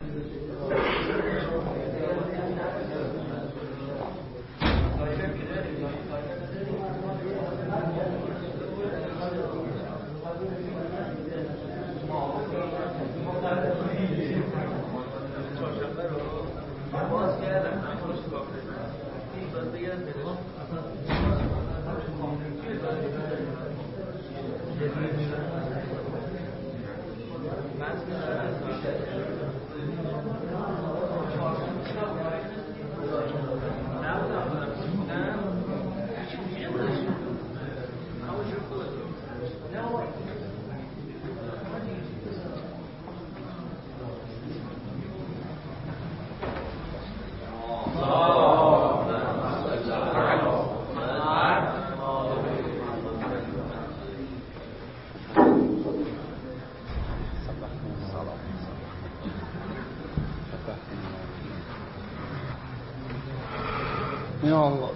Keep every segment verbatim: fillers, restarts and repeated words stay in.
یا الله.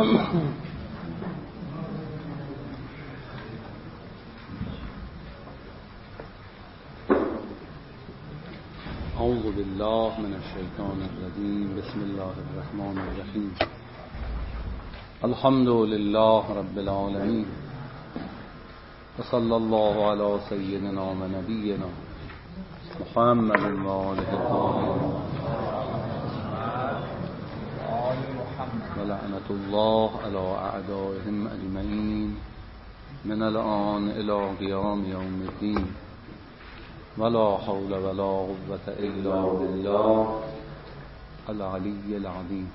اعوذ بالله من الشیطان الرجیم. بسم الله الرحمن الرحیم. الحمد لله رب العالمین و صلی الله علی سیدنا و نبینا محمد و آله الطاهرین و لعنت الله علی اعدائهم اجمعین من الآن الی قیام یوم الدین ولا حول ولا قوة الا بالله العلی العظیم.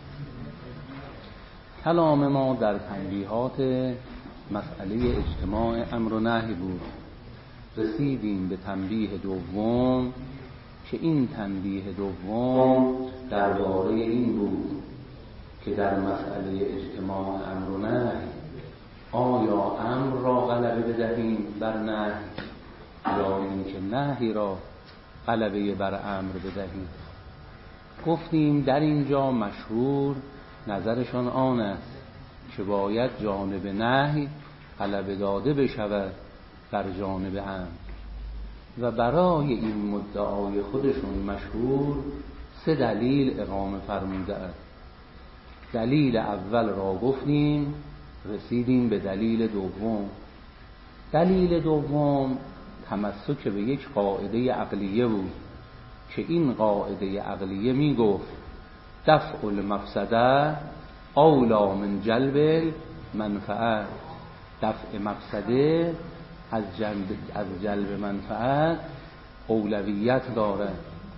کلام ما در تنبیهات مسئله اجتماع امر و نهی بود. رسیدیم به تنبیه دوم که این تنبیه دوم درباره این بود که در مسئله اجتماع امر و نهی آیا امر را غلبه بدهیم بر نهی یا اینکه نهی را غلبه بر امر بدهیم. گفتیم در اینجا مشهور نظرشان آن است که باید جانب نهی غلبه داده بشود بر جانب امر و برای این مدعای خودشون مشهور سه دلیل اقامه فرموده است. دلیل اول را گفتیم، رسیدیم به دلیل دوم. دلیل دوم تمسک به یک قاعده عقلیه بود که این قاعده عقلیه می گفت دفع المفسده اولی من جلب منفعه. دفع مفسده از جلب, از جلب منفعت اولویت داره.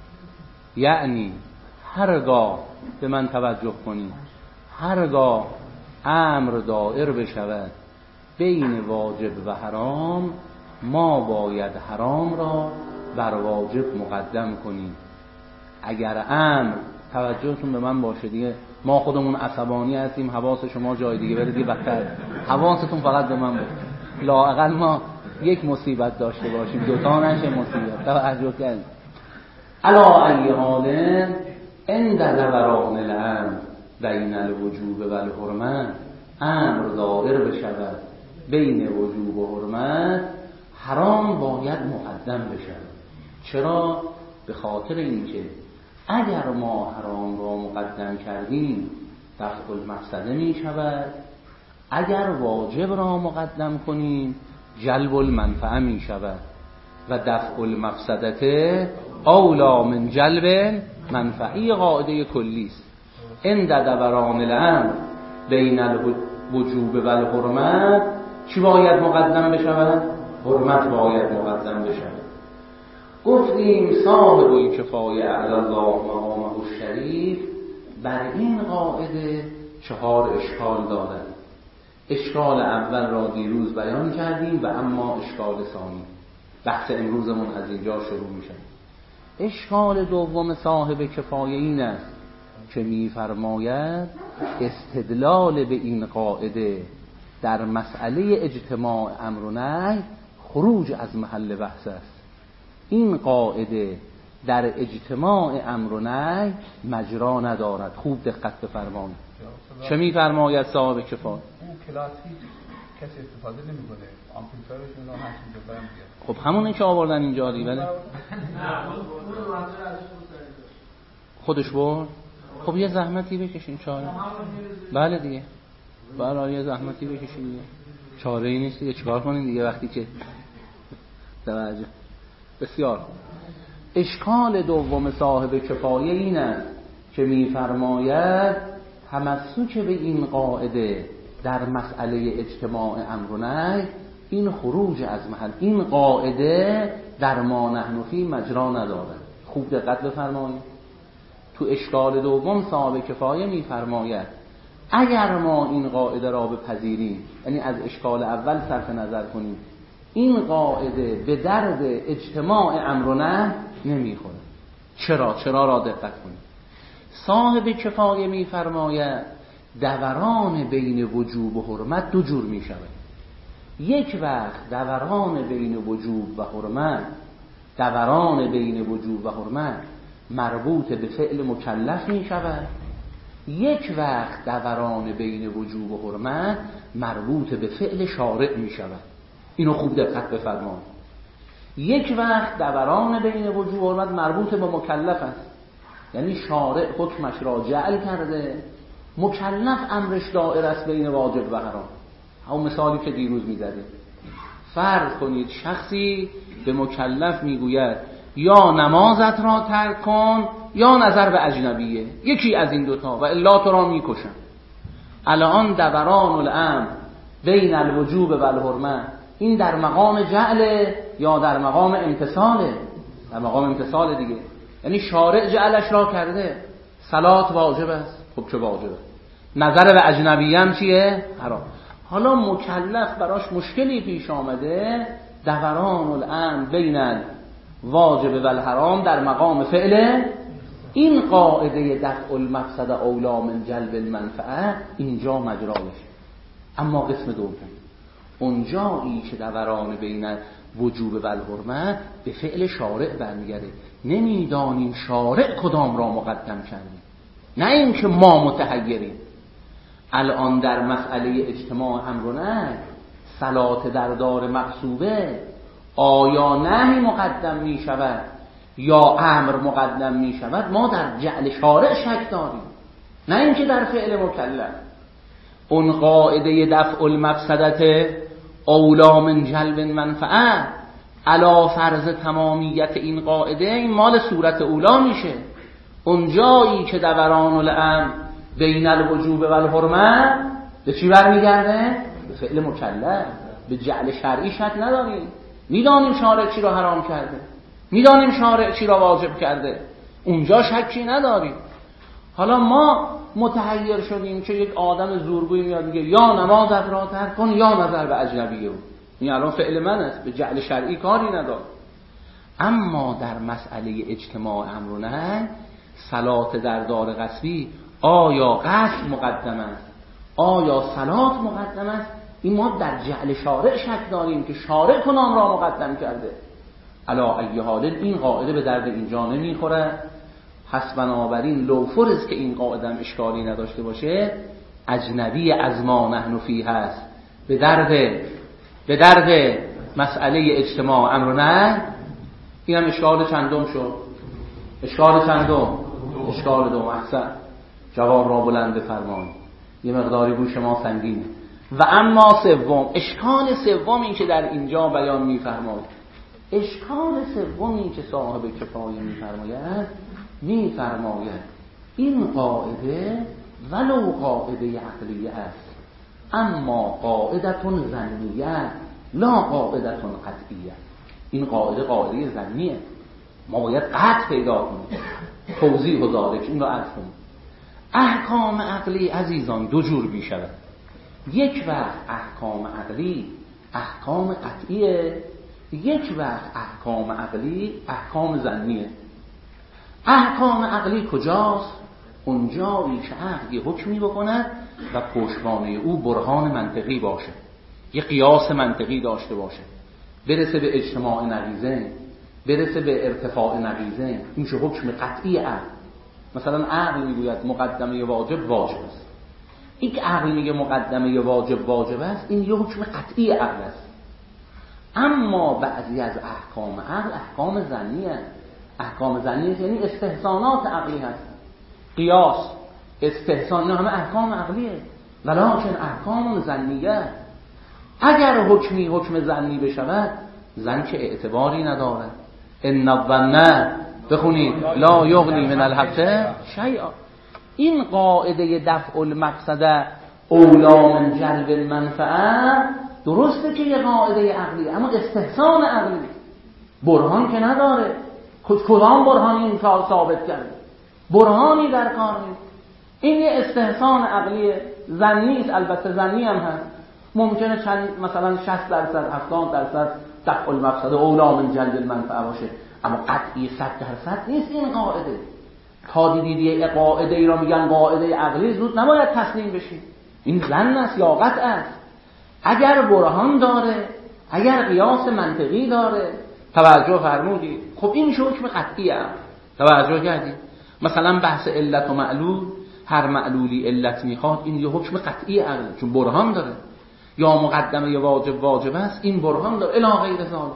یعنی هرگاه به من توجه کنید، هرگاه امر دائر بشود بین واجب و حرام، ما باید حرام را بر واجب مقدم کنیم. اگر امر، توجهتون به من باشه دیگه، ما خودمون عصبانی هستیم، حواس شما جای دیگه بره دیگه بدتر، حواستون فقط به من باشه. لااقل ما یک مصیبت داشته باشیم، دوتا نشه مصیبت. توجه کنید. علا ای حال عند دوران الامر بین الوجوب و الحرمت، امر دائر بشود بین وجوب و حرمت، حرام باید مقدم بشود. چرا؟ به خاطر اینکه اگر ما حرام را مقدم کردیم دفع المفسده می شود، اگر واجب را مقدم کنیم جلب المنفعه می شود و دفع المفسدته اولا من جلب منفعی قاعده کلی است. عند دوران الامر بین الوجوب و الحرمت چی باید مقدم بشود؟ حرمت باید مقدم بشود. گفتیم صاحب الکفایه اعلی الله مقامه الشریف بر این قاعده چهار اشکال دارد. اشکال اول را دیروز بیان کردیم و اما اشکال ثانی بحث امروزمون از اینجا شروع میشه. اشکال دوم صاحب کفایه این است که می‌فرماید استدلال به این قاعده در مسئله اجتماع امر و نهی خروج از محل بحث است. این قاعده در اجتماع امر و نهی مجرا ندارد. خوب دقت بفرمایید. چه می‌فرماید صاحب کفایه؟ اون کلاسی کسی استفاده نمی‌کنه، آمپلیفایرشون رو هست می‌ذارن. خب همونه که آوردن اینجا دی. ولی خودش برد. خب یه زحمتی بکشین چاره. بله دیگه، بله یه زحمتی بکشین دیگه، چاره ای نیست دیگه. چیکار کنین دیگه وقتی که توجه. بسیار اشکال دوم صاحب کفایه این است که می‌فرماید تمسک به این قاعده در مسئله اجتماع امر و نهی این خروج از محل، این قاعده در ما نحن فی مجرا نداره. خوب دقت بفرمایید. تو اشکال دوم صاحب کفایه می‌فرماید اگر ما این قاعده را بپذیریم، یعنی از اشکال اول صرف نظر کنیم، این قاعده به درد اجتماع امر و نهی نمیخوره. چرا؟ چرا را دقت کنیم. صاحب کفایه می‌فرماید دوران بین وجوب و حرمت دو جور می‌شود. یک وقت دوران بین وجوب و حرمت، دوران بین وجوب و حرمت مربوط به فعل مکلف می‌شود. یک وقت دوران بین وجوب و حرمت مربوط به فعل شارع می‌شود. اینو خوب دقت بفرمایید. یک وقت دوران بین وجوب و حرمت مربوط به مکلف است، یعنی شارع حکمش را جعل کرده، مکلف امرش دائر است بین واجب و حرام. همون مثالی که دیروز می‌زدیم. فرض کنید شخصی به مکلف میگوید یا نمازت را ترک کن یا نظر به اجنبیه، یکی از این دوتا و الا تو را میکشم. الان دوران الامر بین الوجوب و الحرمه این در مقام جعل یا در مقام امتثاله؟ در مقام امتثال دیگه. یعنی شارع جعلش را کرده، صلات واجب است، خب چه واجبه؟ نظر به اجنبیه هم چیه؟ حرام. حالا مکلف براش مشکلی پیش آمده، دوران الامر بین واجب و الحرام در مقام فعل، این قاعده دفع المفسد اولا من جلب المنفعه اینجا مجراش. اما قسم دوم اونجایی که دوران بین وجوب و الحرمه به فعل شارع برمیگرده، نمیدانیم شارع کدام را مقدم کردیم، نه اینکه ما متحیریم. الان در مسئله اجتماع امر و نهی، صلات در دار مقصوبه آیا نهی مقدم می شود یا امر مقدم می شود، ما در جعل شارع شک داریم، نه اینکه در فعل مکلف. اون قاعده دفع المفسدت اولا من جلب منفعه علا فرض تمامیت این قاعده، این مال صورت اولا میشه. اون جایی که دوران الامر بین الوجوب و الحرمه به چی برمیگرده؟ به فعل مکلف. به جعل شرعی شک نداریم، میدانیم شارع چی را حرام کرده، میدانیم شارع چی را واجب کرده، اونجا شکی نداریم. حالا ما متحیر شدیم که یک آدم زورگوی میاد میگه یا نمازت را ترک کن یا نظر به اجنبیه، این الان فعل من است، به جعل شرعی کاری نداره. اما در مسئله اجتماع امر و نهی، صلات در دار غصبی آیا قصد مقدم است آیا صلات مقدم است، این ما در جعل شارع شک داریم که شارع کنام را مقدم کرده. علا ای حال این قاعده به درد اینجا نمیخوره. پس بنابراین لو فرض که این قاعده هم اشکالی نداشته باشه، اجنبی از ما نحن فیه هست، به درد به درد مسئله اجتماع امر و نهی. این هم اشکال چندم شد؟ اشکال چندم؟ اشکال دوم. احسن، جواب را بلند بفرمایید، یه مقداری گوش ما سنگینه. و اما سوم، اشکال سوم این که در اینجا بیان می‌فرماید، اشکال سوم این که صاحب کفایه می‌فرماید، می‌فرماید این قاعده ولو قاعده عقلیه است، اما قاعدتون ظنیه لا قاعدتون قطعیه. این قاعده قاعده ظنیه، ما باید قطع پیدا کنیم. توضیح و ذالک این رو عرض کنیم. احکام عقلی عزیزان دو جور می‌شود. یک وقت احکام عقلی احکام قطعیه، یک وقت احکام عقلی احکام ظنیه. احکام عقلی کجاست؟ اونجایی که عقل یه حکمی بکند و پشتوانه او برهان منطقی باشه، یه قیاس منطقی داشته باشه، برسه به اجتماع نقیضه، برسه به ارتفاع نقیضه، این چه حکم قطعی عقل. مثلا عقل میگوید مقدمه واجب واجب است، این که عقل میگه مقدمه واجب واجب است، این یه حکم قطعی عقل است. اما بعضی از احکام عقل احکام ظنیه. احکام ظنیه یعنی استحسانات عقلی هست. قیاس، استحسان، اینا همه احکام عقلیه. ولکن احکام ظنیه. اگر حکمی حکم ظنی بشود، ظن که اعتباری ندارد. ان الظن بخونید لا یغنی من الحق شیئا. این قاعده دفع المفسده اولی من جلب المنفعه درسته که یه قاعده عقلی، اما استحسان عقلی برهان که نداره. کدام برهانی این کار ثابت کرده؟ برهانی در کار نیست. این یه استحسان عقلی ظنی است. البته ظنی هم هست، ممکنه چند مثلا شصت درصد هفتاد درصد دفع المفسده اولی من جلب المنفعه باشه، اما قطعی صد درصد نیست. این قاعده تا دیدی قاعده ای را میگن قاعده عقلی، زود نباید تسلیم بشی. این ظن است یا قطع است. اگر برهان داره، اگر قیاس منطقی داره، توجه فرمودید، خب این حکم قطعی است. توجه کردید؟ مثلا بحث علت و معلول، هر معلولی علت میخواد، این یه حکم قطعی عقلی چون برهان داره. یا مقدمه یه واجب واجب است، این برهان داره الی غیر ذلک.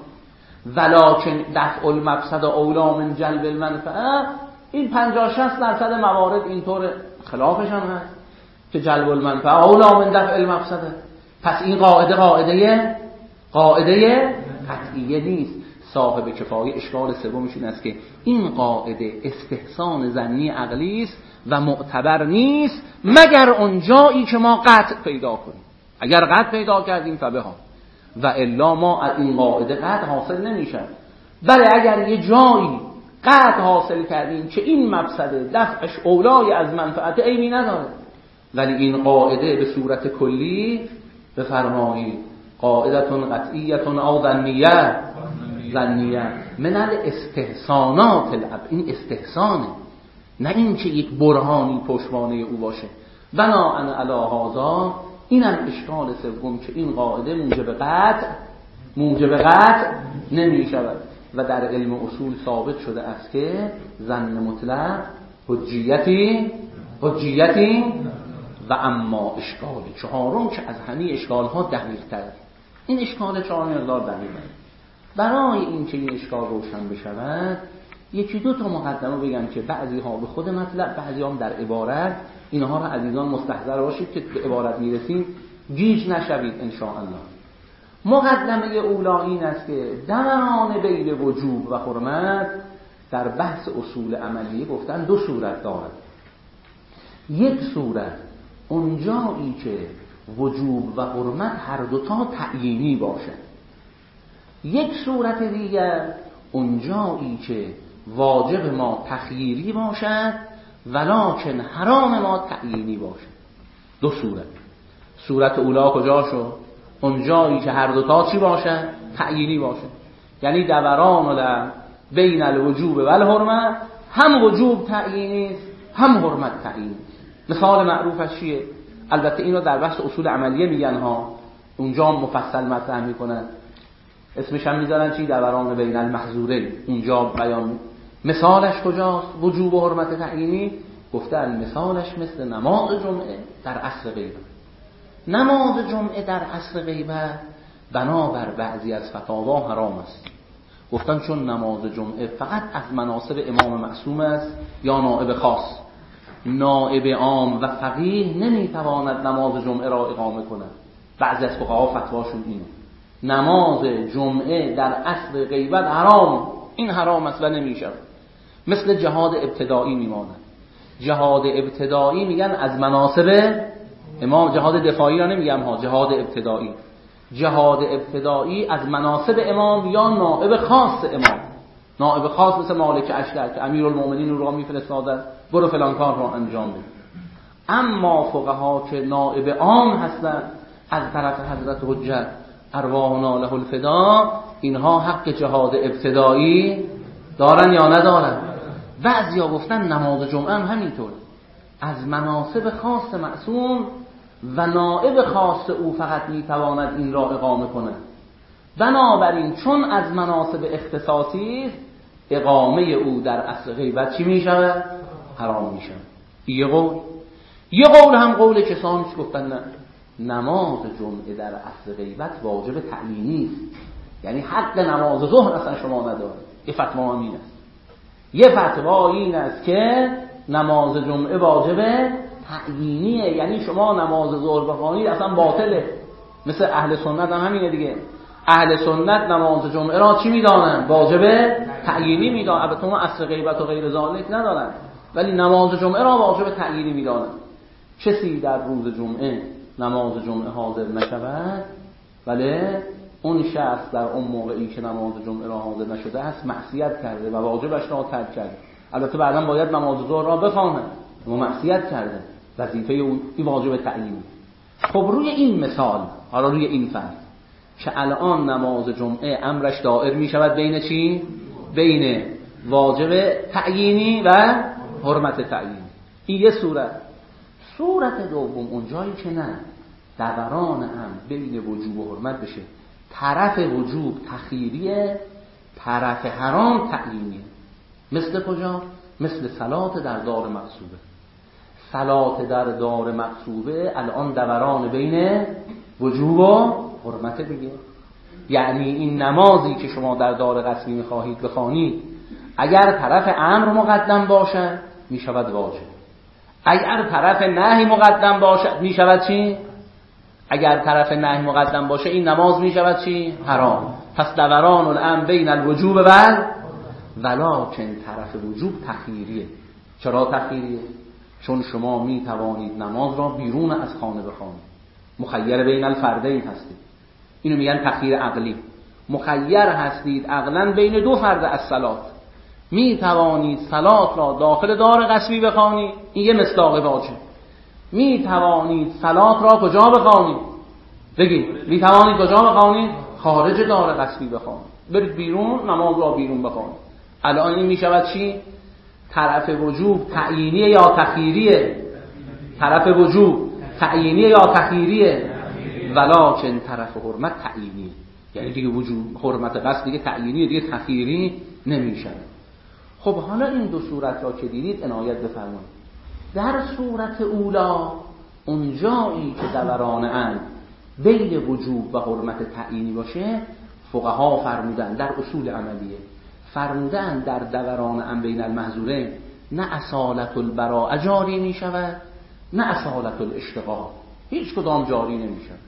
ولکن دفع المفسد اولی من جلب المنفعه، این پنجاه شصت درصد موارد اینطور، خلافش هم هست که جلب المنفعه اولی من دفع المفسده. پس این قاعده قاعده قاعده قطعیه نیست. صاحب کفایه اشکال سومش این است که این قاعده استحسان ظنی عقلی است و معتبر نیست مگر اون جایی که ما قطع پیدا کنیم. اگر قطع پیدا کردیم فبها، و الا ما از این قاعده قطع حاصل نمیشه. بله اگر یه جایی قطع حاصل کردیم که این مفسده دفعش اولای از منفعت عینی نداره، ولی این قاعده به صورت کلی بفرمایید قاعدتون قطعیتون او ظنیه ظنیه من الاستحسانات الاب. این استحسانه، نه این که یک برهانی پشتوانه او باشه. بناء علی هذا اینم اشکال سوم که این قاعده موجب قطع موجب قطع نمی شود و در علم اصول ثابت شده است که ظن مطلق حجیتی حجیتی و اما اشکال چهارم که از همه اشکال ها دقیق تر. این اشکال چهارم هزار دقیقه. برای این که این اشکال روشن بشود یکی دو تا مقدمه بگم که بعضی ها به خود مطلب، بعضی هم در عبارت. اینها را عزیزان مستحضر باشید که به عبارت میرسیم گیج نشوید ان شاء الله. مقدمه اولا این است که دوران بین وجوب و حرمت در بحث اصول عملیه گفتن دو صورت دارد. یک صورت اونجایی که وجوب و حرمت هر دوتا تعیینی باشه. یک صورت دیگر اونجایی که واجب ما تخییری باشد ولکن حرام ما تعیینی باشد. دو صورت. صورت اولا کجا شد؟ اونجایی که هر دوتا چی باشد؟ تعیینی باشد. یعنی دوران در بین الوجوب و الحرمت، هم وجوب تعیینی است هم حرمت تعیینی. مثال معروفش چیه؟ البته اینو در بحث اصول عملیه میگن ها، اونجا مفصل مطرح میکنن، اسمش هم میذارن چی؟ دوران بین المحظورین. اونجا بیان مثالش کجاست؟ وجوب و حرمت تعیینی. گفتن مثالش مثل نماز جمعه در عصر غیبت. نماز جمعه در عصر غیبت بنابر بعضی از فتاوا حرام است. گفتن چون نماز جمعه فقط از مناصب امام معصوم است یا نائب خاص. نائب عام و فقیه نمیتواند نماز جمعه را اقامه کند. بعضی از فقها فتواشون اینه نماز جمعه در عصر غیبت حرام، این حرام است و نمیشه. مثل جهاد ابتدایی میماند. جهاد ابتدایی میگن از مناصب امام، جهاد دفاعی را نمیگم ها، جهاد ابتدایی. جهاد ابتدایی از مناصب امام یا نائب خاص امام. نائب خاص مثل مالک اشتر که امیرالمومنین رو را میفرستادن برو فلان کار را انجام بده. اما فقها که نائب عام هستند از طرف حضرت حجت ارواحنا له الفدا، اینها حق جهاد ابتدایی دارن یا ندارن؟ بعضیا گفتن نماز جمعه هم همینطور از مناصب خاص معصوم و نائب خاص او فقط میتواند این را اقامه کند. بنابراین چون از مناصب اختصاصی است اقامه او در عصر غیبت چی میشود؟ حرام میشود. یه قول. یه قول هم قول کسانی که گفتن نه نماز جمعه در عصر غیبت واجب تعیینی است، یعنی حق نماز ظهر اصلا شما نداره. یه فتوا این است. یه فتوا این است که نماز جمعه واجب تعیینیه، یعنی شما نماز ظهر بخوانید اصلا باطله. مثل اهل سنت هم همینه دیگه. اهل سنت نماز جمعه را چی میدانن؟ واجب تعیینی میدانن. البته ما اصل غیبت و غیر ذالک ندارن، ولی نماز جمعه را واجب تعیینی میدانن. کسی در روز جمعه نماز جمعه حاضر نشود، ولی اون شخص در اون موقعی که نماز جمعه را حاضر نشده است معصیت کرده و واجبش را ترک کرده. البته بعداً باید نماز ظهر را بخواند، اما معصیت کرده، وظیفه او این واجب تعیینی. خب روی این مثال، حالا روی این فرض که الان نماز جمعه امرش دائر می شود بین چی؟ بین واجب تعیینی و حرمت تعیینی. این یه صورت. صورت دوم اونجایی که نه دوران امر بین وجوب و حرمت بشه، طرف وجوب تخییریه، طرف حرام تعیینیه. مثل کجا؟ مثل صلات در دار مغصوبه. صلات در دار مغصوبه الان دوران بین وجوب و حرمت دیگه. یعنی این نمازی که شما در دار غصبی میخواهید بخوانید، اگر طرف امر مقدم باشد میشود واجب، اگر طرف نهی مقدم باشد میشود چی؟ اگر طرف نهی مقدم باشه این نماز میشود چی؟ حرام. پس دوران الامر بین الوجوب و ولکن طرف وجوب تخییریه. چرا تخییریه؟ چون شما می توانید نماز را بیرون از خانه بخوانید، مخیر بین الفردین هستید. اینو میگن تخییر عقلی. مخیر هستید عقلا بین دو فرد از صلات. می توانید صلات را داخل دار غصبی بخوانید، این یه مصداق واجب. می توانید صلات را کجا بخوانید؟ بگید می توانید کجا بخوانید؟ خارج دار غصبی بخوانید. برید بیرون نماز را بیرون بخوانید. الان این می شود چی؟ طرف وجوب تعیینیه یا تخییریه؟ طرف وجوب تعیینیه یا تخییریه؟ ولکن طرف حرمت تعیینیه. یعنی دیگه وجوب حرمت قصد دیگه تعیینیه، دیگه تخییری نمیشه. خب حالا این دو صورت را که دیدید عنایت بفرمایید. در صورت اولا اونجایی که دوران امر بین وجوب و حرمت تعیینی باشه، فقها فرمودن در اصول عملیه، فرمودن در دوران امر بین المحظورین نه اصالت البراء جاری می شود نه اصالت الاشتغال، هیچ کدام جاری نمی شود.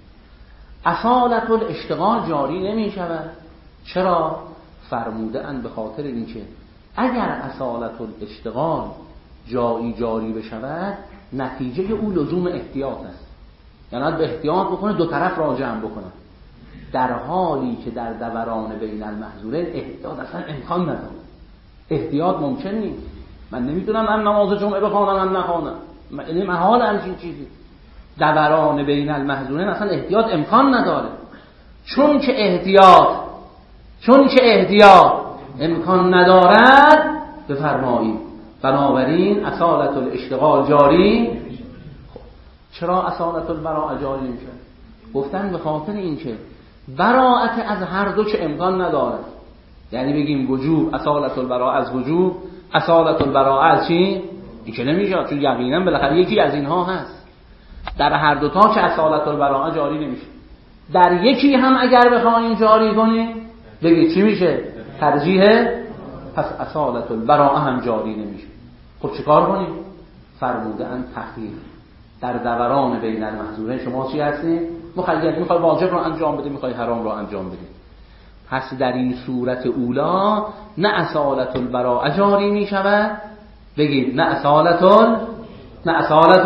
اصالت الاشتغال جاری نمی شود. چرا؟ فرمودن به خاطر اینکه اگر اصالت الاشتغال جایی جاری بشود نتیجه او لزوم احتیاط است، یعنی به احتیاط بکنه دو طرف را جمع بکنه، در حالی که در دوران بین المحظورین احتیاط اصلا امکان نداره. احتیاط ممکن نیست. من نمیتونم من نماز جمعه بخوانم من نخوانم، این محال همچین چیزی. دوران بین المحظورین اصلا احتیاط امکان نداره، چون که احتیاط چون که احتیاط امکان ندارد بفرمایید بنابراین اصالت الاشتغال جاری. خب چرا اصالت البراء جاری نمیشه؟ گفتن به خاطر اینکه براءت از هر دو که امکان نداره. یعنی بگیم وجوب اصالت البراء از وجوب، اصالت البراء از چی؟ این که نمیشه، چون یقینا بالاخره یکی از اینها هست. در هر دو تا که اصالت البراء جاری نمیشه. در یکی هم اگر بخوایم جاری کنیم بگید چی میشه؟ ترجیح. پس اصالت البراء هم جاری نمیشه. خب چیکار کنیم؟ فرمودن تخییر. در دوران بین المحظورین شما چی هستید؟ مخیر، میخوای واجب رو انجام بده، میخوای حرام رو انجام بده. پس در این صورت اولا نه اصالت البراء جاری میشود، بگید نه اصالت نه اصالت.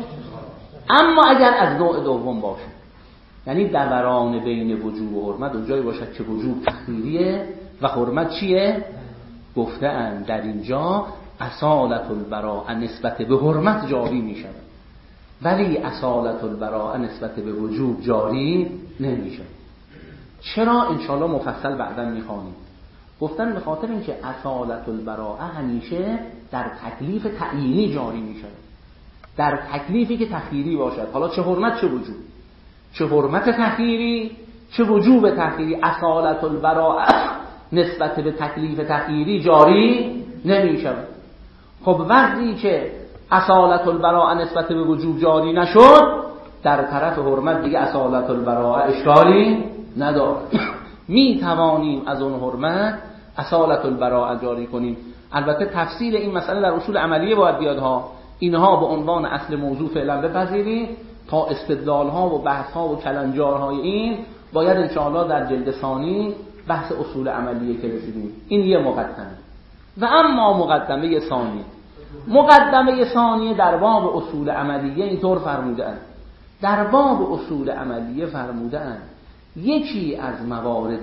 اما اگر از نوع دوم باشه، یعنی دوران بین وجوب و حرمت اونجایی باشد که وجوب تخییریه و حرمت چیه؟ گفتن در اینجا اصالت البراء نسبت به حرمت جاری می شود، ولی اصالت البراء نسبت به وجوب جاری نمی شود. چرا؟ انشاءالله مفصل بعدا می خوانیم. گفتن به خاطر اینکه اصالت البراء همیشه در تکلیف تعیینی جاری می شود، در تکلیفی که تخییری باشد، حالا چه حرمت چه وجوب، چه حرمت تخییری چه وجوب تخییری، اصالت البراء نسبت به تکلیف تخییری جاری نمی شود. خب وقتی که اصالت البراء نسبت به وجوب جاری نشد، در طرف حرمت دیگه اصالت البراء اشکالی نداره. می توانیم از اون حرمت اصالت البراء جاری کنیم. البته تفصیل این مسئله در اصول عملیه باید بیاد ها، اینها به عنوان اصل موضوع فعلا بپذیرید تا استدلال ها و بحث ها و کلنجارهای این باید انشاءالله در جلد ثانی بحث اصول عملیه که رسیدیم. این یه مقدمه. و اما مقدمه ثانی، مقدمه ثانی در باب اصول عملیه اینطور فرموده‌اند. در باب اصول عملیه فرموده‌اند یکی از موارد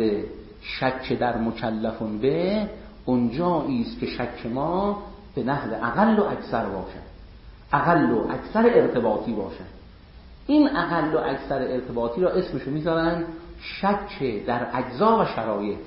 شک در مکلفون به اونجایی است که شک ما به نحو اقل و اکثر باشد، اقل و اکثر ارتباطی باشد. این اقل و اکثر ارتباطی را اسمشو میذارن شک در اجزا و شرایط.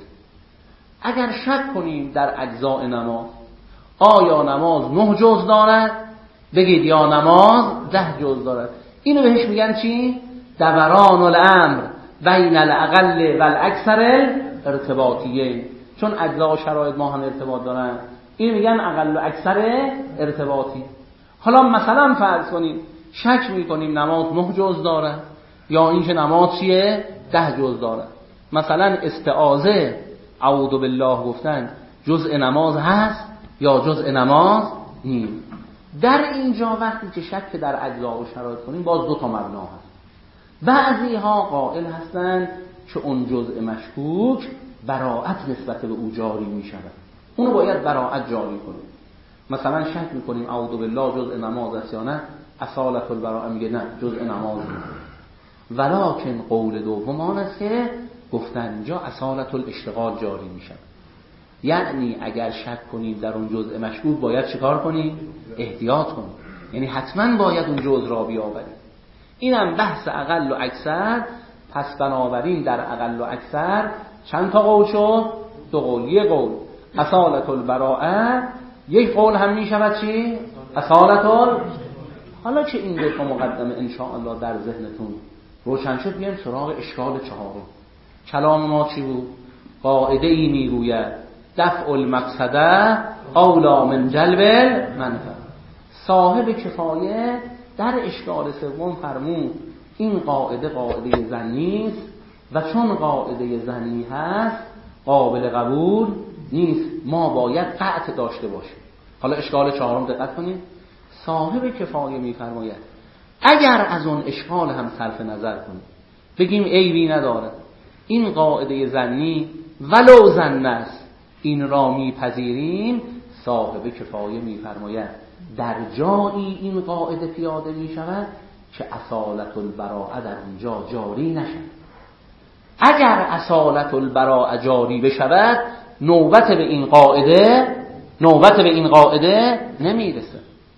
اگر شک کنیم در اجزاء نماز، آیا نماز نه جز دارد؟ بگید یا نماز ده جز دارد. اینو بهش میگن چی؟ دوران الامر بین الاقل و الاکثر ارتباطیه. چون اجزا و شرایط ما هم ارتباط دارن، این میگن اقل و اکثر ارتباطی. حالا مثلا فرض کنیم شک میکنیم نماز نه جز دارد یا اینکه نماز چیه؟ ده جز دارد. مثلا استعاذه اعوذ بالله گفتن جزء نماز هست یا جزء نماز نیست. در اینجا وقتی که شک در اجزا و شرایط کنیم باز دو تا مبنا هست. بعضی ها قائل هستند که اون جزء مشکوک براءت نسبت به او جاری می شود، اونو باید براءت جاری کنیم. مثلا شک میکنیم اعوذ بالله جزء نماز است یا نه، اصالت البراءه میگه نه جزء نماز نیست. ولکن قول دوم آن است که گفتن اینجا اصالت الاشتغال جاری می شود. یعنی اگر شک کنیم در اون جزء مشکوک باید چیکار کنیم؟ احتیاط کنیم، یعنی حتما باید اون جزء را بیاوریم. اینم بحث اقل و اکثر. پس بنابراین در اقل و اکثر چند تا قول شد؟ دو قول. یک قول اصالت البراءه، یک قول هم می شود چی؟ اصالت ال. حالا که این دو تا مقدمه ان شاء الله در ذهنتون روشن شد، بیایم سراغ اشکال چهارم. کلام ما چی بود؟ قاعده ای میگوید دفع المقصده اولا من جلب المنفعه. صاحب کفایه در اشکال سوم فرمود این قاعده قاعده ظنی است و چون قاعده ظنی هست قابل قبول نیست، ما باید قطع داشته باشیم. حالا اشکال چهارم دقت کنید. صاحب کفایه میفرماید اگر از اون اشکال هم صرف نظر کنیم، بگیم عیبی نداره، این قاعده ظنی ولو ظن است، این را میپذیریم، صاحب کفایه میفرماید در جایی این قاعده پیاده میشود که اصالت البراءه در اونجا جاری نشد. اگر اصالت البراءه جاری بشود نوبت به این قاعده نوبت به این قاعده نمیرسه.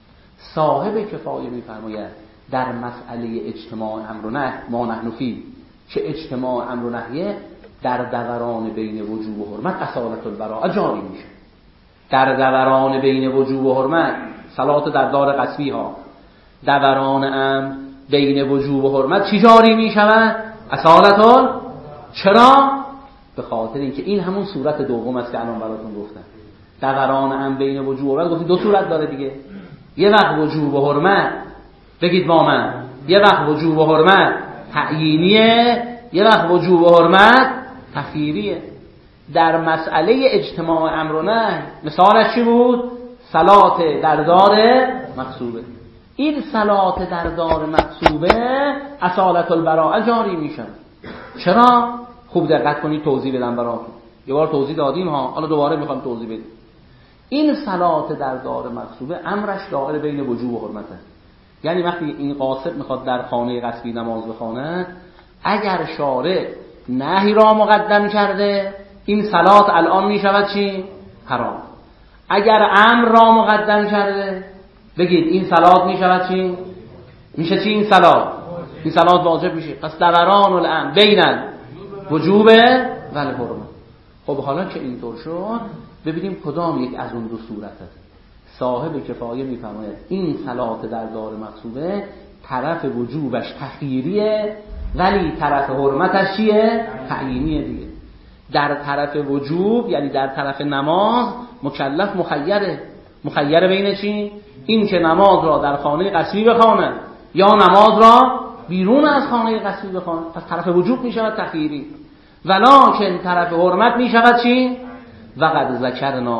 صاحب کفایه میفرماید در مسئله اجتماع امر و نهی ما نحن فیه، که اجتماع امر و نهی در دوران بین وجوب و حرمت اصالت البراءه جاری میشه. در دوران بین وجوب و حرمت، صلات در دار قصبی ها، دوران امر بین وجوب و حرمت چی جاری میشود؟ اصالت ال. چرا؟ به خاطر اینکه این همون صورت دوم است که الان براتون گفتم. دوران امر بین وجوب و حرمت گفتیم دو صورت داره دیگه. یه وقت وجوب و حرمت، بگید با من، یه وقت وجوب و حرمت تعیینیه، یه وقت وجوب و حرمت تخییریه. در مسئله اجتماع امر و نهی مثالش چی بود؟ صلات در دار مغصوبه. این صلات در دار مغصوبه اصالت البراءه جاری میشه. چرا؟ خوب دقت کنید توضیح بدم براتون. یه بار توضیح دادیم ها، حالا دوباره میخوام توضیح بدیم. این صلات در دار مغصوبه امرش داخل بین وجوب و حرمته. یعنی وقتی این قاصد میخواد در خانه غصبی نماز بخونه، اگر شارع نهی را مقدم کرده این صلات الان میشود چی؟ حرام. اگر امر را مقدم کرده بگید این صلات میشود چی؟ میشه چی این صلات؟ این صلات واجب میشه. پس دوران الامر بین وجوب و الحرمت. خب حالا که اینطور شد ببینیم کدام یک از اون دو صورته. صاحب کفایه میفرماید این صلات در دار مغصوبه طرف وجوبش تخییریه ولی طرف حرمتش چیه؟ تعیینیه دیگه. در طرف وجوب یعنی در طرف نماز مکلف مخیره. مخیره بین چی؟ این که نماز را در خانه غصبی بخواند یا نماز را بیرون از خانه غصبی بخواند. پس طرف وجوب میشود تخییری. ولکن طرف حرمت میشود چی؟ وقد ذکرنا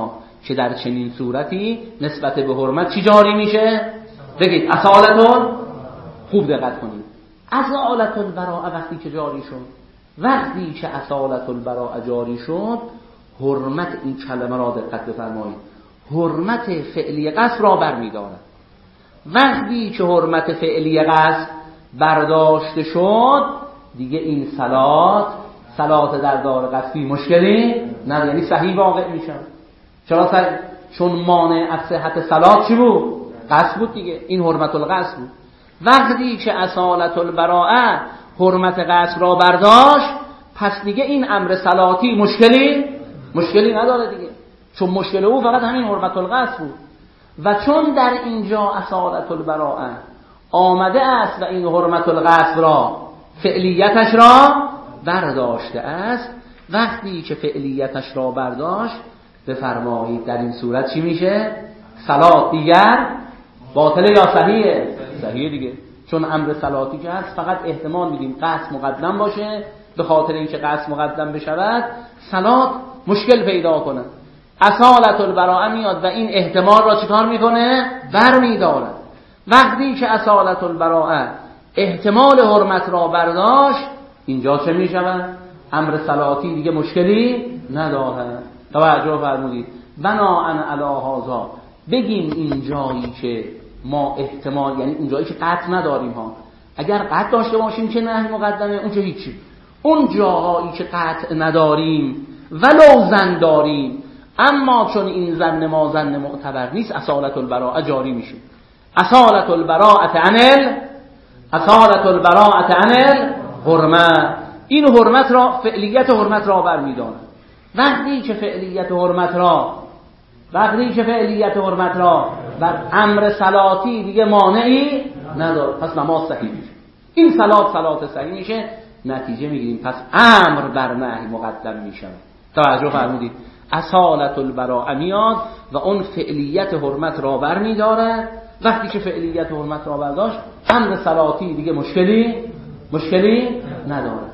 که در چنین صورتی نسبت به حرمت چی جاری میشه؟ بگید اصالتون. خوب دقت کنید. اصالت البراءه وقتی که جاری شد، وقتی که اصالت البراءه جاری شد، حرمت، این کلمه را دقت بفرمایید، حرمت فعلی قصد را برمی‌دارد. وقتی که حرمت فعلی قصد برداشته شد، دیگه این صلات صلات در دار قصدی مشکلی نه، یعنی صحیح واقع میشه. چرا صحیح؟ چون مانع از صحت صلات چی بود؟ قصد بود دیگه. این حرمت القصد بود. وقتی که اصالت البراءه حرمت قصد را برداشت، پس دیگه این امر صلاتی مشکلی مشکلی نداره دیگه، چون مشکل او فقط همین حرمت القصد بود. و چون در اینجا اصالت البراءه آمده است و این حرمت القصد را فعلیتش را برداشته است، وقتی که فعلیتش را برداشت، بفرمایید در این صورت چی میشه؟ صلات دیگر باطله یا صحیحه؟ صحیحه دیگه، چون امر صلاتی که هست فقط احتمال میدیم قصد مقدم باشه، به خاطر اینکه قصد مقدم بشود صلات مشکل پیدا کنه. اصالت البراءه میاد و این احتمال را چیکار میکنه؟ برمی‌دارد. وقتی که اصالت البراءه احتمال حرمت را برداشت، اینجا چه میشود؟ امر صلاتی دیگه مشکلی ندارد. توجه فرمودید. بناءً علی هذا بگیم این جایی که ما احتمال، یعنی اون جایی که قطع نداریم ها، اگر قطع داشته باشیم که نهی مقدمه، اون چه هیچی. اون جاهایی که قطع نداریم ولو زن داریم، اما چون این زن ما زن معتبر نیست، اصالت البراءه جاری میشه. اصالت البراءه عنل اصالت البراءه عنل حرمت، این حرمت را، فعلیت حرمت را برمی‌دارد. وقتی که فعلیت حرمت را وقتی که فعلیت حرمت را بر امر صلاتی دیگه مانعی نداره، پس نماز صحیح میشه. این صلات صلات صحیح میشه. نتیجه میگیریم پس امر بر نهی مقدم میشه. توجه فرمودید. اصالت البراءه میاد و اون فعلیت حرمت را برمی‌دارد. وقتی که فعلیت حرمت را برداشت، امر صلاتی دیگه مشکلی مشکلی نداره.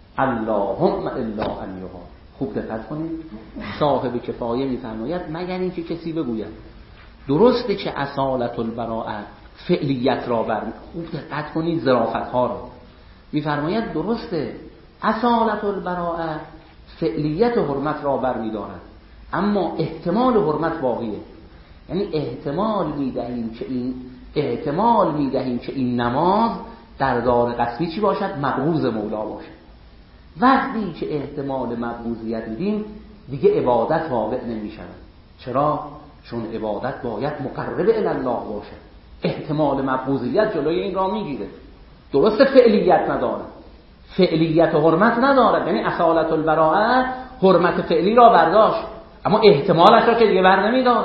اللهم الا ان یها. خوب دقت کنید. صاحب کفایه میفرماید مگر اینکه کسی بگوید درسته که اصالت البراءه فعلیت را بر، خوب دقت کنید ظرافت ها را، میفرماید درسته اصالت البراءه فعلیت حرمت را بر می‌دارد، اما احتمال حرمت باقیه. یعنی احتمال میدهیم که این احتمال میدهیم که این نماز در دار قصبی چی باشد؟ مبغوض مولا باشد. وقتی که احتمال مبغوضیت دیدیم، دیگه عبادت واقع نمی‌شود. چرا؟ چون عبادت باید مقرب الی الله باشد. احتمال مبغوضیت جلوی این را میگیره. درست فعلیت نداره، فعلیت حرمت نداره، یعنی اصالت البراءه حرمت فعلی را برداشت، اما احتمالش را که دیگه بر نمی‌داره.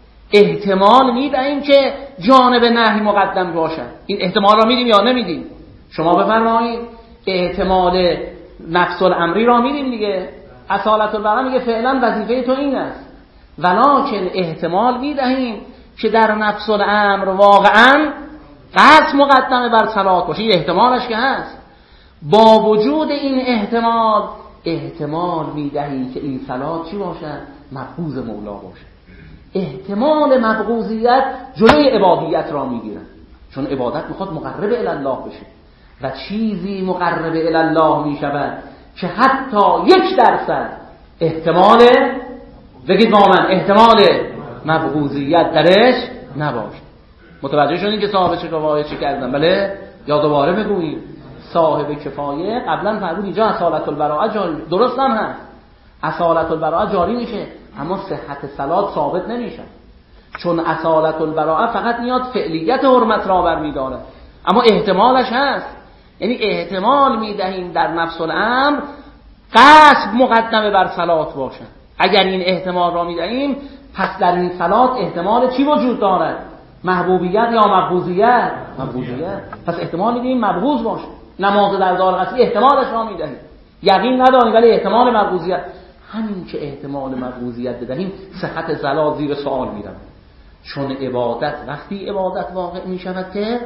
احتمال میدهیم که جانب نهی مقدم باشد. این احتمال را میدیم یا نمیدیم؟ شما بفرمایید. احتمال نفس الامری را میدیم دیگه. اصالت البراءه میگه فعلا وظیفه تو این است، ولکن احتمال میدهیم که در نفس الامر واقعا قصد مقدمه بر صلات باشه. این احتمالش که هست. با وجود این احتمال، احتمال میدهیم که این صلات چی باشد؟ مبغوض مولا باشه. احتمال مبغوضیت جلوی عبادیت را میگیره، چون عبادت میخواد مقرب الی الله بشه و چیزی مقرب الی الله میشود که حتی یک درصد احتمال، بگید با من، احتمال مبغوضیت درش نباشه. متوجه شدین که صاحب کفایه چی کردن؟ بله؟ یا دوباره بگوییم. صاحب کفایه قبلا فرمود اینجا اصالت البراءه جاری، درست هم هست، اصالت البراءه جاری میشه، اما صحت صلات ثابت نمیشه، چون اصالت البراءه فقط میاد فعلیت حرمت را برمی‌داره، اما احتمالش هست. یعنی احتمال میدهیم در نفس الامر قصد مقدمه بر صلات باشه. اگر این احتمال را میدهیم، پس در این صلات احتمال چی وجود دارد؟ محبوبیت یا مبغوضیت؟ مبغوضیت. پس احتمال میدهیم مبغوض باشه. نماز در دار قصبی احتمالش را میدهیم، یقین نداریم ولی احتمال مبغوضیت. همین که احتمال مبغوضیت بدهیم، صحت صلات زیر سوال میره، چون عبادت وقتی عبادت واقع میشود که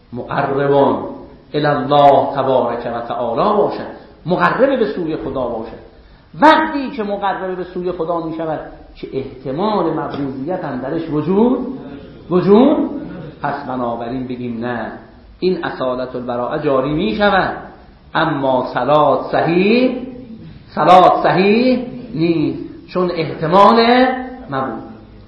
مقربان الی الله تبارک و تعالی باشد، مقرب به سوی خدا باشد. وقتی که مقرب به سوی خدا میشود، که احتمال مبعوضیت هم درش وجود وجود پس بنابراین بگیم نه، این اصالت البراءه جاری می شود، اما صلات صحیح صلات صحیح نیست چون احتمال مبعوض.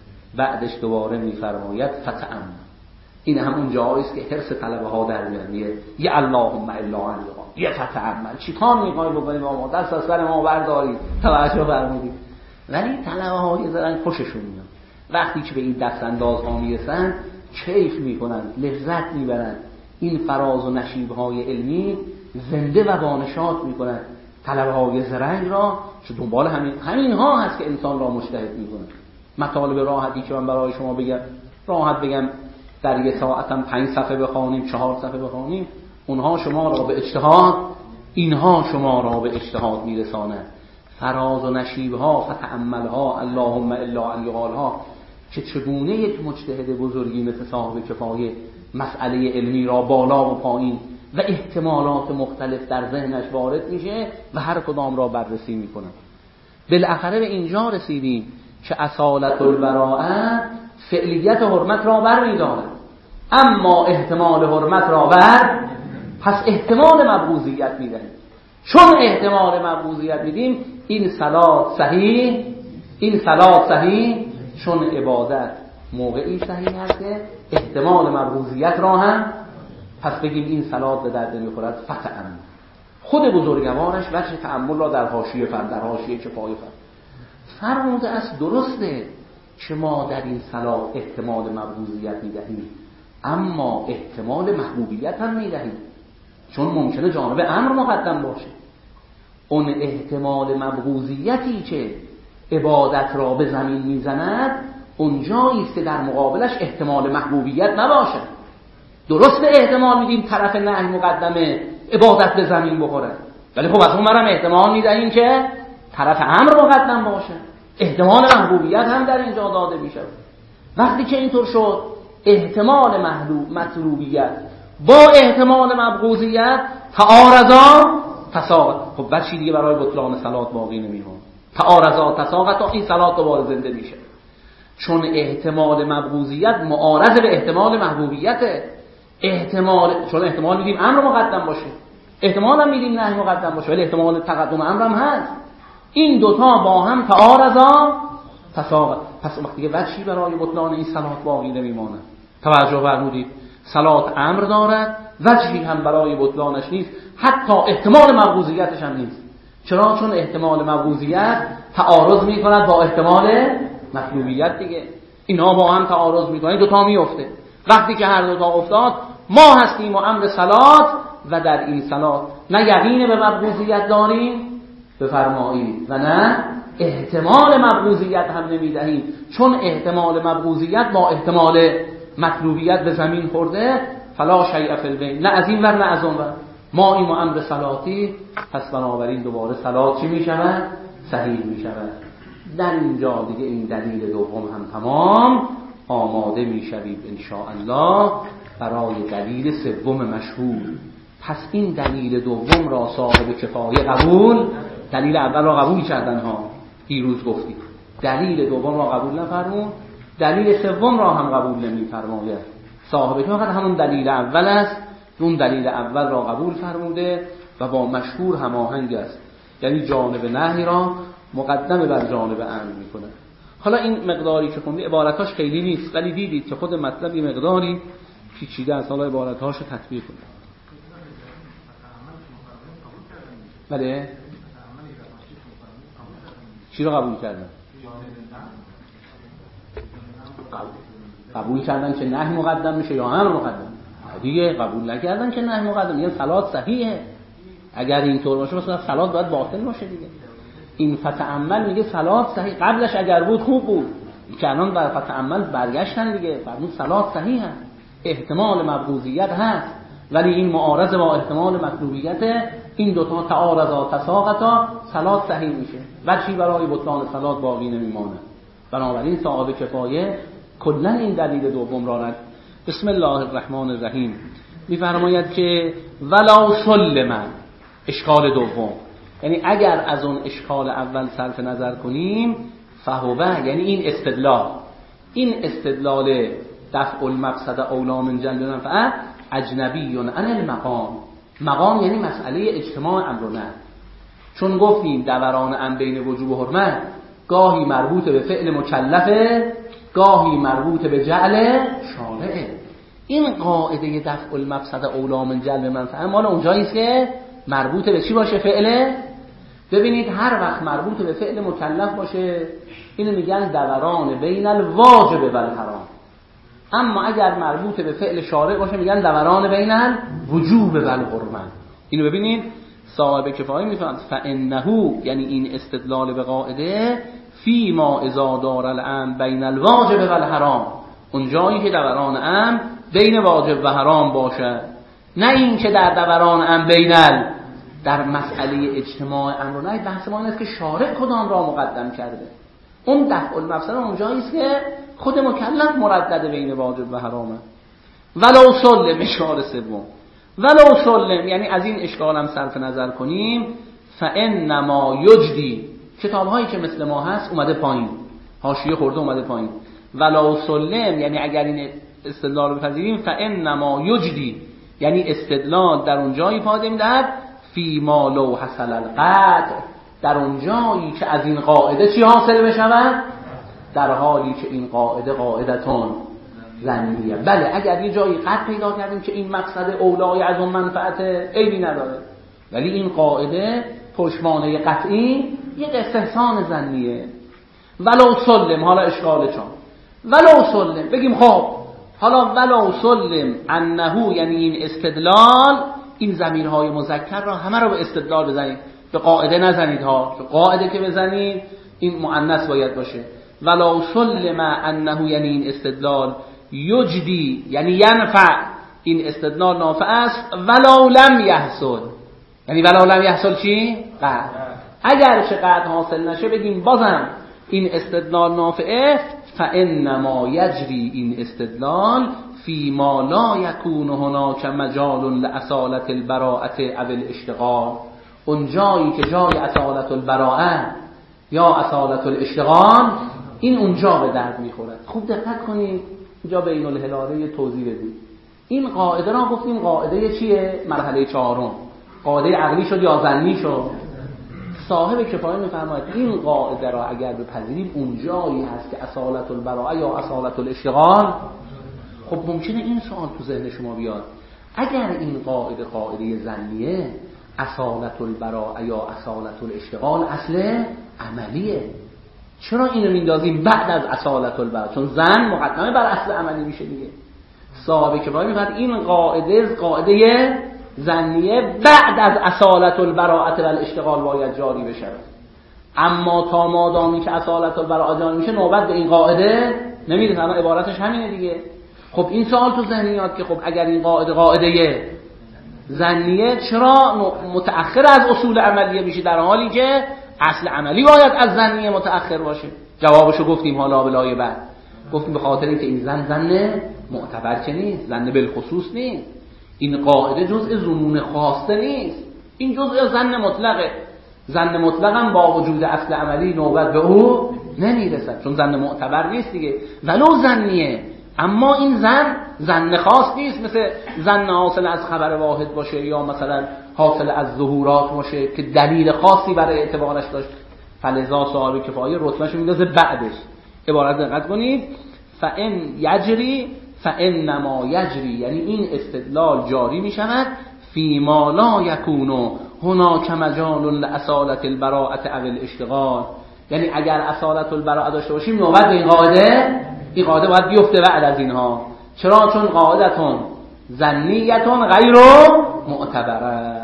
بعدش دوباره میفرماید فتأمل. این همون جایی است که حرص طلبه ها در میاد، یه اللهم الا انت، یه فتأمل. چیکار میخوای بکنی با ما؟ دست از سر ما بردارید، توجه فرمودید. ولی طلبه ها یه ذره خوششون میاد وقتی که به این دست انداز ها میرسن، کیف میکنن، لذت میبرن. این فراز و نشیب های علمی زنده و بانشات میکنن طلبه های زرنگ را، که دنبال همین همین ها هست که انسان را مجتهد میکنه. مطالب راحتی که من برای شما بگم، راحت بگم در یه ساعتم پنج صفحه بخوانیم، چهار صفحه بخوانیم، اونها شما را به اجتهاد، اینها شما را به اجتهاد میرسانند. فراز و نشیبها، فتأملها، اللهم الا ان یقالها، که چگونه یک مجتهد بزرگی مثل صاحب کفایه مسئله علمی را بالا و پایین و احتمالات مختلف در ذهنش وارد میشه و هر کدام را بررسی میکنه. بالاخره به اینجا رسیدیم که اصالت البراءه فعلیت حرمت را برمی‌دارد، اما احتمال حرمت را بر پس احتمال مبعوضیت میدهیم. چون احتمال مبعوضیت میدیم، این صلات صحیح این صلات صحیح چون عبادت موقعی صحیح هست که احتمال مبعوضیت را هم پس بگیم این صلات به درد میخورد. فتأمل خود بزرگوارش وجه تأمل را در حاشیه فرد در حاشیه کفایه فرد فرموده است. درسته که ما در این صلات احتمال مبعوضیت میدهیم، اما احتمال محبوبیت هم میدهیم، چون ممکنه جانب امر مقدم باشه. اون احتمال مبعوضیتی که عبادت را به زمین میزند، اونجایی است که در مقابلش احتمال محبوبیت نباشه. درسته احتمال میدیم طرف نهی مقدمه، عبادت به زمین بخوره، ولی خب از اون برم احتمال میدهیم که طرف امر مقدم باشه. احتمال محبوبیت هم در اینجا داده میشه. وقتی که اینطور شد، احتمال محلوب مطلوبیت با احتمال مبغوضیت تعارضا تساقط. خب بعد چی دیگه برای بطلان صلات باقی نمیمونه؟ تعارضا تساقط، این صلات دوباره زنده میشه. چون احتمال مبغوضیت معارض به احتمال محبوبیت. احتمال چون احتمال میدیم امر مقدم باشه، احتمال هم میدیم نهی مقدم باشه، ولی احتمال تقدم امر هم هست. این دوتا با هم تعارضا تساقط. پس وقتی که وجهی برای بطلان این صلات باقی نمیمونه. توجه فرمودید؟ صلات امر دارد، وجهی هم برای بطلانش نیست، حتی احتمال مبغوضیتش هم نیست. چرا؟ چون احتمال مبغوضیت تعارض میکند با احتمال مطلوبیت دیگه. اینا با هم تعارض میکنن، دوتا میفته. وقتی که هر دوتا افتاد، ما هستیم و امر صلات و در این صلات نه یقین به مبغوضیت داریم بفرمایید و نه احتمال مبغوضیت هم نمیدهیم، چون احتمال مبغوضیت با احتمال مطلوبیت به زمین خورده. فلا شیء فی البین، نه از این ور نه از اون ور، ما این و امر صلاتی. پس بنابراین دوباره صلات چی میشود؟ صحیح میشود. در اینجا دیگه این دلیل دوم هم تمام آماده میشوید ان شاء الله برای دلیل سوم مشهور. پس این دلیل دوم را صاحب کفایه قبول، دلیل اول را قبول کردن ها، دیروز گفتید. دلیل دوم را قبول نفرمون، دلیل سوم را هم قبول نمیفرماید. صاحب کفایه همون دلیل اول است، اون دلیل اول را قبول فرموده و با مشهور هماهنگ است، یعنی جانب نهی را مقدم بر جانب امر میکنه. حالا این مقداری که خوندی عبارتاش خیلی نیست، ولی دیدید که خود مطلب یه مقداری پیچیده است، حالا عبارتاش رو تطبیق کنید. بله چی رو قبول کردن؟ قبول کردن که نهی مقدم میشه یا امر مقدم؟ دیگه قبول نکردن که نهی مقدم، یعنی صلات صحیحه. اگر اینطور باشه مثلا صلات باید باطل باشه دیگه. این فتأمل میگه صلات صحیح، قبلش اگر بود خوب بود، که الان بر فتأمل برگشتن دیگه، فرمود صلات صحیح هست، احتمال مبغوضیت هست، ولی این معارضه با احتمال مطلوبیت، این دوتا تعارضا تساقطا، صلات صحیح میشه، وجهی برای بطلان صلات باقی نمیمونه. بنابراین صاحب کفایه کلا این دلیل دوم را رد. بسم الله الرحمن الرحیم میفرماید که ولو سلم، اشکال دوم، یعنی اگر از اون اشکال اول صرف نظر کنیم، فهو یعنی این استدلال، این استدلال دفع المفسد اولی من جلب المنفعه اجنبی عن المقام. مقام یعنی مسئله اجتماع امر و نهی. چون گفتیم دوران امر بین وجوب و حرمت گاهی مربوط به فعل مکلفه، گاهی مربوط به جعل شارعه. این قاعده دفع المفسد اولی من جلب منفعه مال اونجایی است که مربوط به چی باشه؟ فعله. ببینید هر وقت مربوط به فعل مکلف باشه اینو میگن دوران بین الواجب و الحرام. اما اگر مربوط به فعل شارع باشه میگن دوران بین الوجوب و الحرمت. اینو ببینید صاحب کفایه میفهمد فانه یعنی این استدلال به قاعده فی ما اذا دار الامر بین الواجب و الحرام، اونجایی که دوران امر بین واجب و حرام باشه، نه این که در دوران امر بین ال در مسئله اجتماع امر و نهی. بحث ما این است که شارع کدام را مقدم کرده. اون دفع المفسد اونجایی است که خود مکلف مردد بین واجب و حرامه. ولو سلم اشکال سوم، ولو سلم یعنی از این اشکال هم صرف نظر کنیم فانما یجدی، کتاب هایی که مثل ما هست اومده پایین، حاشیه خورده اومده پایین. ولو سلم یعنی اگر این استدلال رو بپذیریم فانما یجدی یعنی استدلال در اونجایی فاده میدهد فی ما لو حصل القطع، در اونجایی که از این قاعده چی حاصل بشود؟ در حالی که این قاعده قاعدتون ظنیه. بله اگر یه جایی قطع پیدا کردیم که این مقصد اولای از اون منفعت عیبی نداره، ولی این قاعده پشتوانه قطعی یک استحسان ظنیه. ولو سلم، حالا اشکال چون ولو سلم بگیم خب حالا ولو سلم انه یعنی این استدلال، این ضمیرهای مذکر را همه را به استدلال بزنید، به قاعده نزنید ها، که قاعده که بزنید این مؤنث باید باشه. ولو سلم انه یعنی این استدلال یجدی یعنی ینفع، این استدلال نافع است. ولو لم یحصل یعنی ولو لم یحصل چی؟ قطع. اگر چه قطع حاصل نشه بگیم بازم این استدلال نافعه. فانما یجری این استدلال فی ما لا یکون هناک مجال لاصالة البراءة او الاشتغال، اون جایی که جای اصالت البراءه یا اصالت الاشتغال این اونجا به درد میخورد. خوب دقت کنید اینجا بین الهلاله توضیح بدید. این قاعده را گفتیم قاعده چیه؟ مرحله چهارم. قاعده عقلی شد یا ظنی شد؟ صاحب کفایه میفرماید این قاعده را اگر بپذیریم اونجایی هست که اصالت البراءه یا اصالت الاشتغال. خب ممکنه این سوال تو ذهن شما بیاد، اگر این قاعده قاعده ظنیه، اصالت البراءه یا اصالت الاشتغال اصل عملیه، چرا اینو میندازیم بعد از اصالت البراءه؟ چون ظن مقدمه بر اصل عملی میشه دیگه. صاحب کفایه میگه این قاعده قاعده ظنیه بعد از اصالت البراءه و الاشتغال باید جاری بشه. اما تا مادامی که اصالت البراءه جاری میشه نوبت به این قاعده نمیرسه. اما عبارتش همینه دیگه. خب این سوال تو ذهنیات که خب اگر این قاعده قاعده ظنیه چرا متأخر از اصول عملیه میشه در حالی که اصل عملی باید از ظنیه متأخر باشه؟ جوابشو گفتیم حالا بلای بعد. گفتیم به خاطر اینکه این زن زن معتبر که نیست، زن بالخصوص نیست، این قاعده جزء ظنون خواسته نیست، این جزء زن مطلقه. زن مطلق هم با وجود اصل عملی نوبت به او نمیرسد چون زن معتبر نیست دیگه. ولو ظنیه اما این زن زن خاص نیست، مثل زن حاصل از خبر واحد باشه یا مثلا حاصل از ظهورات باشه که دلیل خاصی برای اعتبارش داشت. فلذا صاحب کفایه رتبهش میندازه بعدش. عبارت دقت کنید فان یجری فانما یجری یعنی این استدلال جاری میشود فی ما لا یکون هناک مجال لاصالة البراءة او الاشتغال، یعنی اگر اصالت البراءه داشته باشیم نوبت به این قاعده این قاعده باید بیفته بعد از اینها. چرا؟ چون قاعدتون ظنیتون غیر معتبره.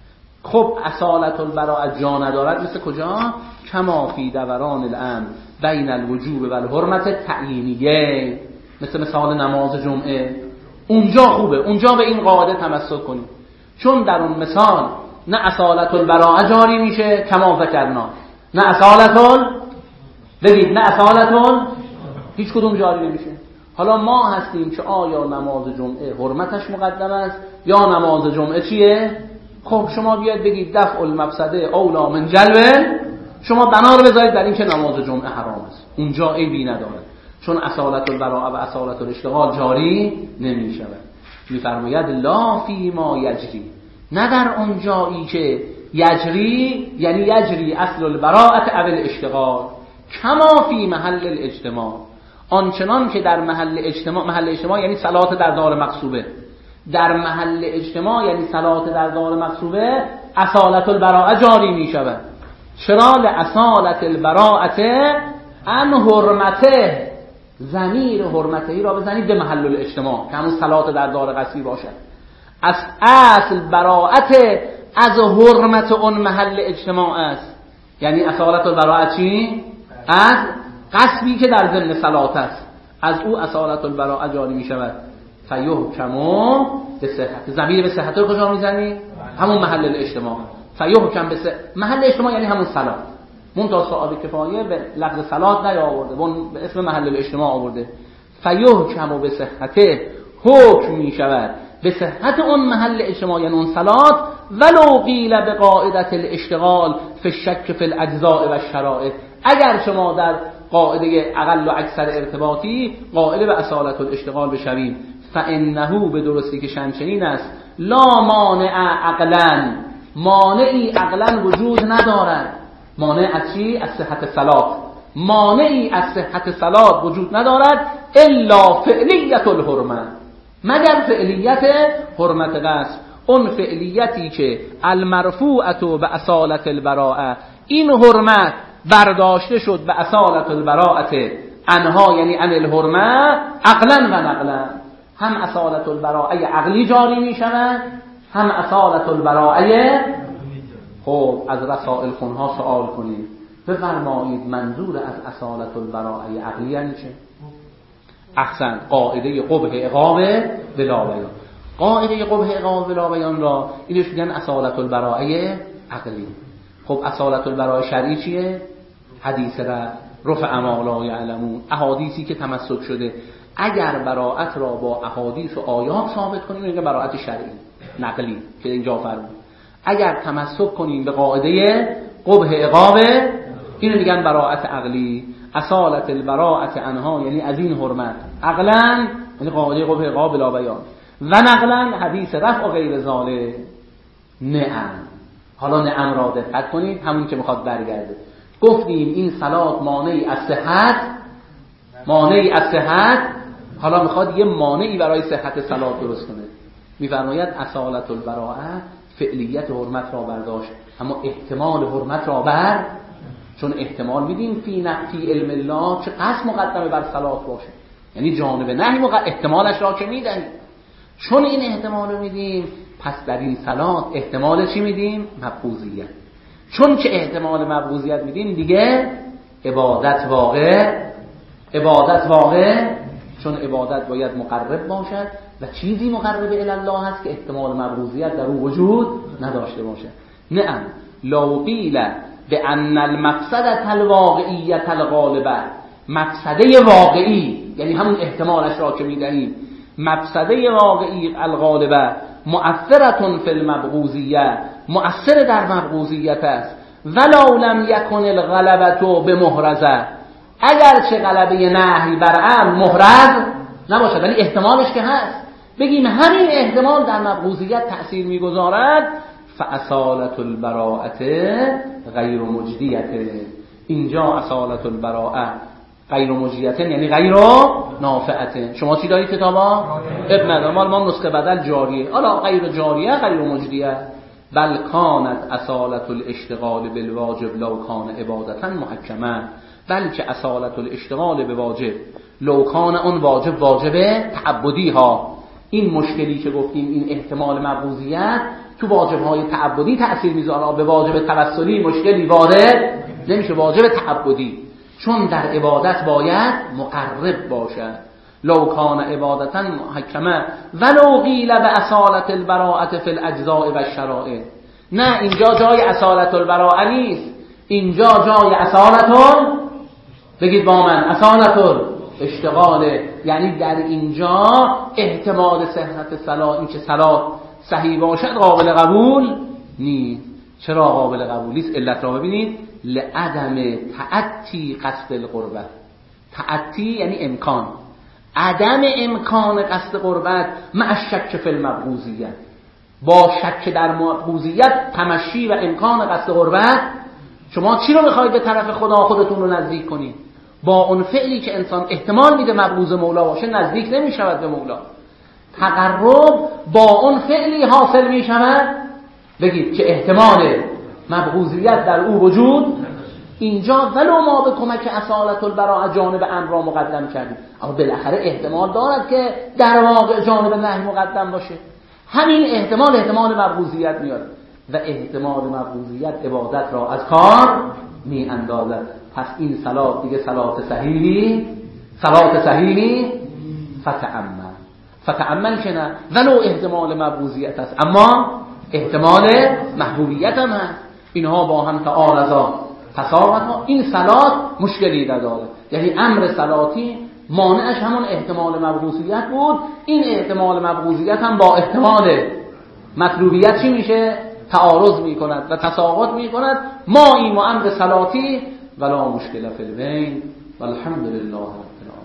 خب اصالت البراءه جا ندارد مثل کجا؟ کما فی دوران الامر بین الوجوب و الحرمت تعیینیه، مثل مثال نماز جمعه. اونجا خوبه، اونجا به این قاعده تمسک کنید، چون در اون مثال نه اصالت البراءه جاری میشه کما ذکرنا، نه اصالت ببین نه اصالت هیچ کدوم جاری نمیشه. حالا ما هستیم که آیا نماز جمعه حرمتش مقدم است یا نماز جمعه چیه؟ خب شما بیاید بگید دفع المفسده اولا من جلب، شما بنا رو بذارید در این که نماز جمعه حرام است، اونجا عیبی نداره، چون اصالت البراءه و اصالت الاشتغال جاری نمی شود. میفرماید لا فی ما یجری، نه در اون جایی که یجری یعنی یجری اصل البراءه او الاشتغال، کما فی محل الاجتماع، آنچنان که در محل اجتماع، محل اجتماع یعنی صلات در دار مقصوبه، در محل اجتماع یعنی صلات در دار مقصوبه اصالت البراءه جاری می شود. چرا؟ لاصالت البراءه ان حرمته، ضمیر حرمتهی را بزنید به محل الاجتماع که همون صلات در دار قصبی باشد. از اصل براءت از حرمت اون محل اجتماع است، یعنی اصالت البراءه چی؟ از قصبی که در ضمن صلات است، از او اصالت البراءه جاری می شود. فیحکم به صحت، ضمیر به صحت رو کجا میزنی؟ همون محل الاجتماع. فیحکم به صحت، محل اجتماع یعنی همون صلات، منتها صاحب کفایه به لفظ صلات نیاورده، اون به اسم محل الاجتماع آورده. فیحکم به صحت، حکم می شود به صحت اون محل اجتماع یعنی اون صلات، ولو قیل به قاعدت الاشتغال فی الشک فی الاجزاء و الشرائط، اگر شما در قاعده اقل و اکثر ارتباطی قائل به اصالت الاشتغال بشوید، فانه به درستی که شمچنین است، لا مانع عقلا، مانعی عقلا وجود ندارد. مانع از چی؟ از صحت صلات. مانعی از صحت صلات وجود ندارد الا فعلیت الحرمه، مگر فعلیت حرمت قصد، اون فعلیتی که المرفوعه به اصالت البراءه، این حرمت برداشته شد به اصالت البراءه انها یعنی عن الحرمه عقلا و نقلا، هم اصالت البراءه عقلی جاری می شود، هم اصالت البراءه. خب از رسائل خونها سوال کنید، بفرمایید منظور از اصالت البراءه عقلی یعنی چه؟ احسن، قاعده قبح عقاب بلا بیان. قاعده قبح عقاب بلا بیان را اینش میگن اصالت البراءه عقلی. خب اصالت البراءه شرعی چیه؟ حدیث را رفع ما لا یعلمون، احادیثی که تمسک شده. اگر براءت را با احادیث و آیات ثابت کنیم میگه براءت شرعی نقلی که اینجا فرمود. اگر تمسک کنیم به قاعده قبح عقاب، اینو میگن براءت عقلی. اصالت البراءه عنها یعنی از این حرمت، عقلا یعنی قاعده قبح عقاب بلا بیان، و نقلا حدیث رفع و غیر ذالک. نعم، حالا نعم را دقت کنید، همون که میخواد برگرده. گفتیم این صلات مانعی از صحت، مانعی از صحت، حالا میخواد یه مانعی برای صحت صلات درست کنه. میفرماید اصالت البراءه فعلیت حرمت را برداشت، اما احتمال حرمت را بر، چون احتمال میدیم فی نفی علم الله چه قصد مقدمه بر صلات باشه، یعنی جانب نهی مقدم احتمالش را که میدیم، چون این احتمال رو میدیم پس در این صلات احتمال چی میدیم؟ مبغوضیت. چون که احتمال مبغوضیت میدیم دیگه عبادت واقع، عبادت واقع، چون عبادت باید مقرب باشد و چیزی مقرب الی الله هست که احتمال مبغوضیت در او وجود نداشته باشد. نعم لو قیل بان المقصده الواقعیه الغالبه، مقصده واقعی یعنی همون احتمالش را که میدهیم، مقصده واقعی الغالبه مؤثرة فی المبغوضیه، مؤثر در مبغوضیت است. ولو لم یکن الغلبه بمحرزه، اگر چه غلبه نهی بر امر محرز نباشد، ولی احتمالش که هست، بگیم همین احتمال در مبغوضیت تأثیر میگذارد، فاصالت البراءه غیر مجدیه. اینجا اصالت البراءه غیر مجدیه یعنی غیر نافعه. شما چی دارید کتابا؟ ابن ادم ما نسخه بدل جاریه، حالا غیر جاریه غیر مجدیه. بل کانت اصالت الاشتغال بالواجب لو کان عبادتا محکمه، بلکه اصالت الاشتغال به واجب لو کان اون واجب واجب تعبدی ها. این مشکلی که گفتیم، این احتمال مبغوضیت تو واجب‌های تعبدی تأثیر میذاره، به واجب توسلی مشکلی وارد نمیشه، واجب تعبدی، چون در عبادت باید مقرب باشد. لو کان عبادتا محکمه ولو قیل به اصالت البراءه فی الاجزاء و الشرائع. نه، اینجا جای اصالت البراءه نیست، اینجا جای اصالت، بگید با من، اصالت اشتغاله، یعنی در اینجا احتمال صحت صلات، این که صلات صحیح باشد قابل قبول نیست. چرا قابل قبولی است؟ علت را ببینید، لعدم تعتی قصد القربت. تعتی یعنی امکان، عدم امکان قصد قربت مع الشک فی المبغوضیت، با شک در مبغوضیت تمشی و امکان قصد قربت. شما چی رو میخواید به طرف خدا خودتون رو نزدیک کنید؟ با اون فعلی که انسان احتمال میده مبغوض مولا باشه نزدیک نمیشود به مولا. تقرب با اون فعلی حاصل میشود بگید که احتمال مبغوضیت در او وجود اینجا ولو ما به کمک اصالت البراء جانب امر را مقدم کردیم، اما بالاخره احتمال دارد که در واقع جانب نهی مقدم باشه. همین احتمال احتمال مبغوضیت میاره و احتمال مبغوضیت عبادت را از کار می اندازد. پس این صلات دیگه صلات صحیحی صلات صحیحی فتأمل فتأمل که نه ولو احتمال مبغوضیت است اما احتمال محبوبیت هم هست. اینها با هم تعارضا تساوت. این صلات مشکلی نداره، یعنی امر صلاتی مانعش همون احتمال مبغوضیت بود، این احتمال مبغوضیت هم با احتمال مطلوبیت چی میشه؟ تعارض میکند و تساوت میکند. ما این و امر صلاتی ولا مشکل فی البین والحمد لله رب العالمین.